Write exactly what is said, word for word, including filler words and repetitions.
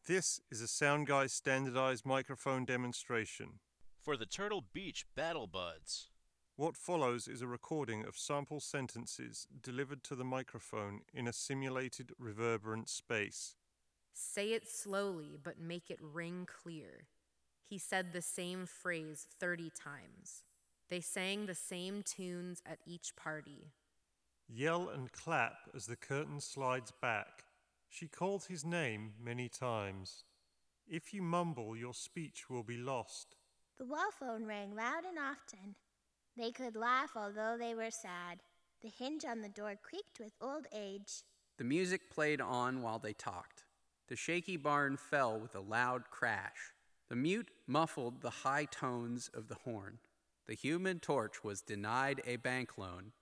This is a Sound Guy standardized microphone demonstration. For the Turtle Beach Battle Buds. What follows is a recording of sample sentences delivered to the microphone in a simulated reverberant space. Say it slowly, but make it ring clear. He said the same phrase thirty times. They sang the same tunes at each party. Yell and clap as the curtain slides back. She called his name many times. If you mumble, your speech will be lost. The wall phone rang loud and often. They could laugh although they were sad. The hinge on the door creaked with old age. The music played on while they talked. The shaky barn fell with a loud crash. The mute muffled the high tones of the horn. The Human Torch was denied a bank loan